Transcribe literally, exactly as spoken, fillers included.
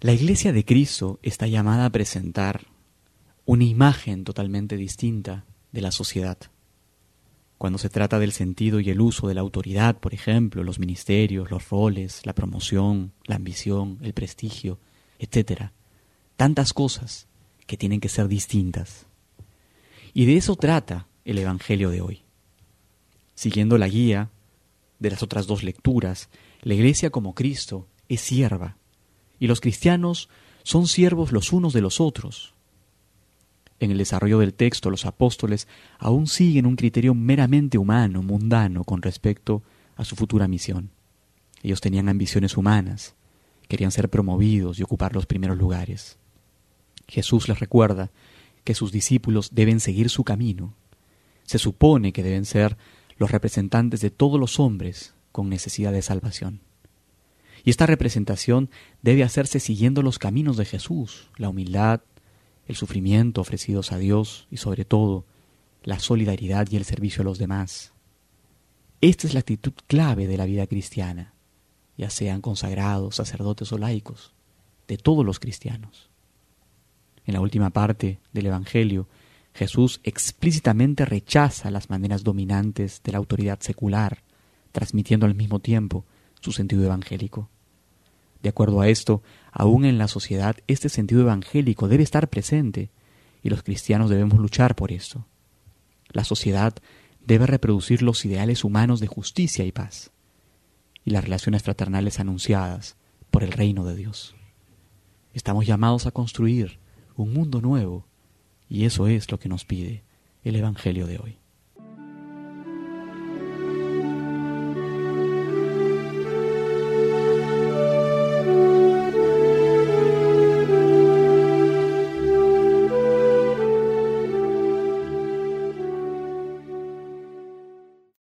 La Iglesia de Cristo está llamada a presentar una imagen totalmente distinta de la sociedad. Cuando se trata del sentido y el uso de la autoridad, por ejemplo, los ministerios, los roles, la promoción, la ambición, el prestigio, etcétera. Tantas cosas que tienen que ser distintas. Y de eso trata el Evangelio de hoy. Siguiendo la guía de las otras dos lecturas, la Iglesia como Cristo es sierva, y los cristianos son siervos los unos de los otros. En el desarrollo del texto, los apóstoles aún siguen un criterio meramente humano, mundano, con respecto a su futura misión. Ellos tenían ambiciones humanas, querían ser promovidos y ocupar los primeros lugares. Jesús les recuerda que sus discípulos deben seguir su camino. Se supone que deben ser los representantes de todos los hombres con necesidad de salvación. Y esta representación debe hacerse siguiendo los caminos de Jesús, la humildad, el sufrimiento ofrecidos a Dios y sobre todo la solidaridad y el servicio a los demás. Esta es la actitud clave de la vida cristiana, ya sean consagrados, sacerdotes o laicos, de todos los cristianos. En la última parte del Evangelio, Jesús explícitamente rechaza las maneras dominantes de la autoridad secular, transmitiendo al mismo tiempo su sentido evangélico. De acuerdo a esto, aún en la sociedad este sentido evangélico debe estar presente y los cristianos debemos luchar por esto. La sociedad debe reproducir los ideales humanos de justicia y paz y las relaciones fraternales anunciadas por el reino de Dios. Estamos llamados a construir un mundo nuevo y eso es lo que nos pide el Evangelio de hoy.